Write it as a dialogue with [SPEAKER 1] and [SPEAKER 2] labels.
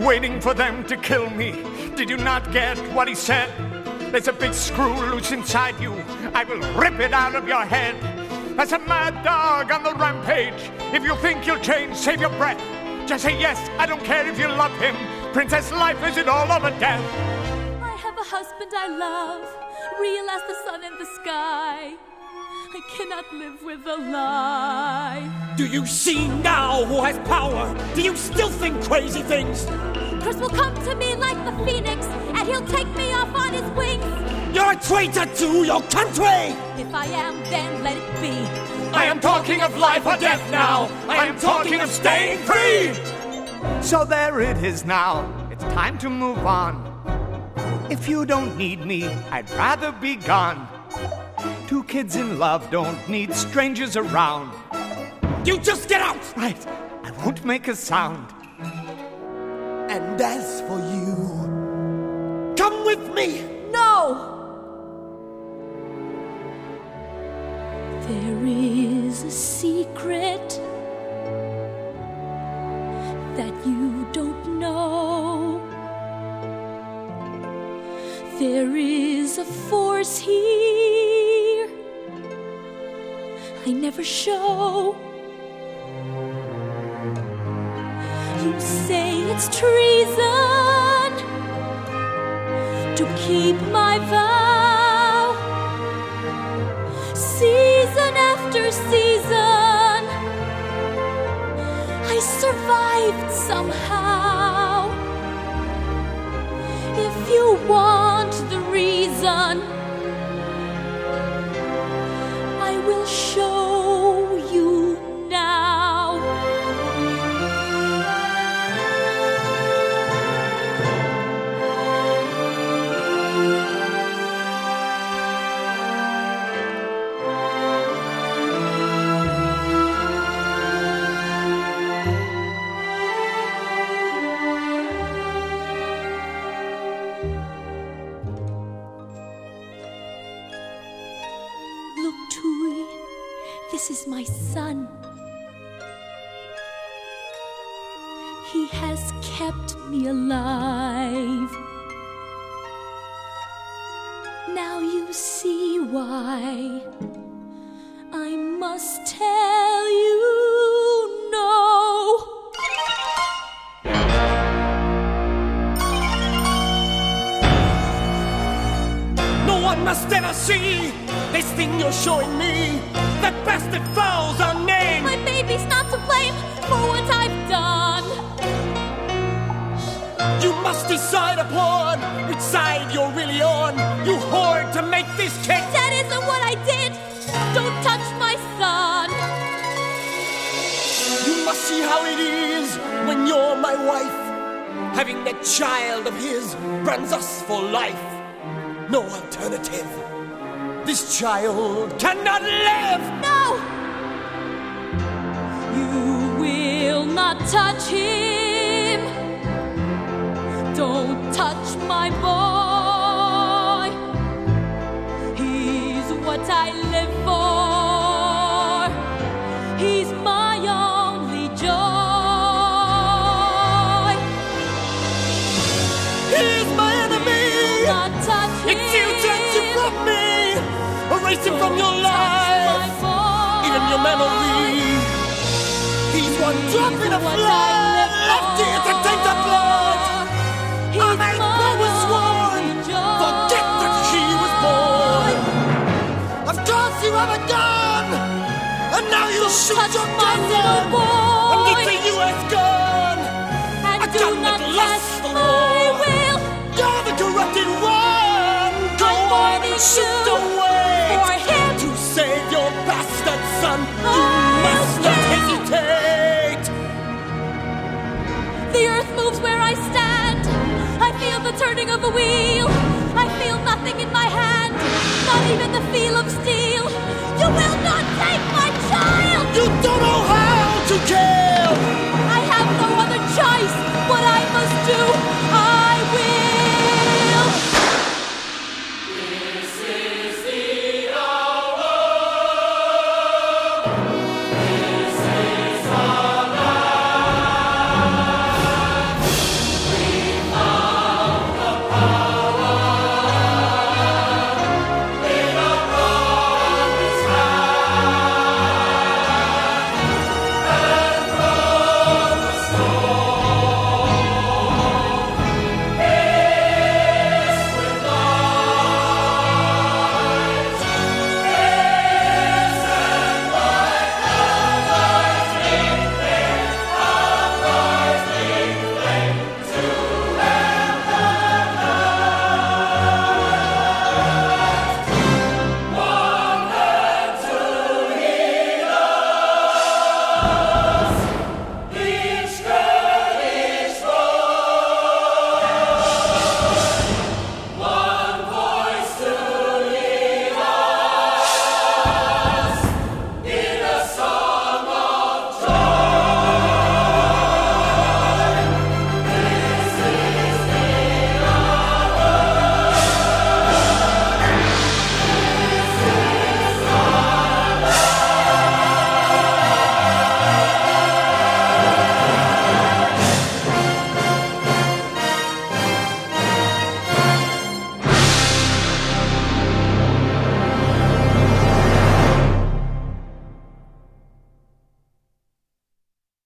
[SPEAKER 1] waiting for them to kill me. Did you not get what he said? There's a big screw loose inside you. I will rip it out of your head. As a mad dog on the rampage. If you think you'll change, save your breath. Just say yes, I don't care if you love him. Princess life, is it all over death?
[SPEAKER 2] I have a husband I love, real as the sun in the sky. I cannot live with a lie.
[SPEAKER 3] Do you see now who has power? Do you still think crazy things?
[SPEAKER 2] Curse will come to me like the phoenix, and he'll take me off on his wings.
[SPEAKER 3] You're a traitor to your country!
[SPEAKER 2] If I am, then let it be.
[SPEAKER 1] I am talking of life or death now. I am talking of staying free. So there it is now. It's time to move on. If you don't need me, I'd rather be gone. Two kids in love don't need strangers around.
[SPEAKER 3] You just get out!
[SPEAKER 1] Right, I won't make a sound.
[SPEAKER 3] And as for you, come with me!
[SPEAKER 2] No! There is a secret that you don't know. There is a force here I never show. You say it's treason to keep my vow. Season after season, I survived somehow. If you want the reason, I will show you now. This is my son. He has kept me alive. Now you see why I must tell you no.
[SPEAKER 3] No one must ever see this thing you're showing me. The bastard foul's our name.
[SPEAKER 2] My baby's not to blame for what I've done.
[SPEAKER 3] You must decide upon which side you're really on. You hoard to make this cake.
[SPEAKER 2] That isn't what I did. Don't touch my son.
[SPEAKER 3] You must see how it is when you're my wife. Having that child of his brands us for life. No alternative. This child cannot live!
[SPEAKER 2] No! You will not touch him. Don't touch my boy. He's what I live for. He's my only joy.
[SPEAKER 3] He's my enemy!
[SPEAKER 2] Not touch him.
[SPEAKER 3] It's you takes him from me! Erase him from your life, even your memory. He's one drop in a flood, left here to take the blood. A man was sworn, forget that she was born. Of course you have a gun, and now you shoot your gun and it's a U.S. gun. A gun that lasts the war. You're the corrupted one. Go on and shoot away. To save your bastard son, you must not hesitate.
[SPEAKER 2] The earth moves where I stand. I feel the turning of the wheels.